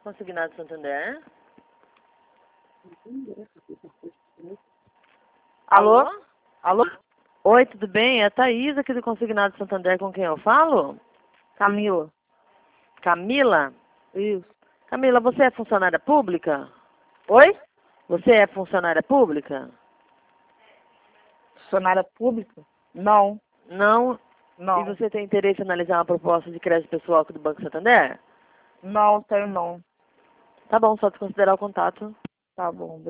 Consignado Santander. Alô? Alô? Oi, tudo bem? É a Thaís aqui do Consignado Santander, com quem eu falo? Camila. Camila? Isso. Camila, você é funcionária pública? Oi? Você é funcionária pública? Funcionária pública? Não. Não? Não. E você tem interesse em analisar uma proposta de crédito pessoal aqui do Banco Santander? Não, tenho não. Tá bom, só desconsiderar o contato. Tá bom.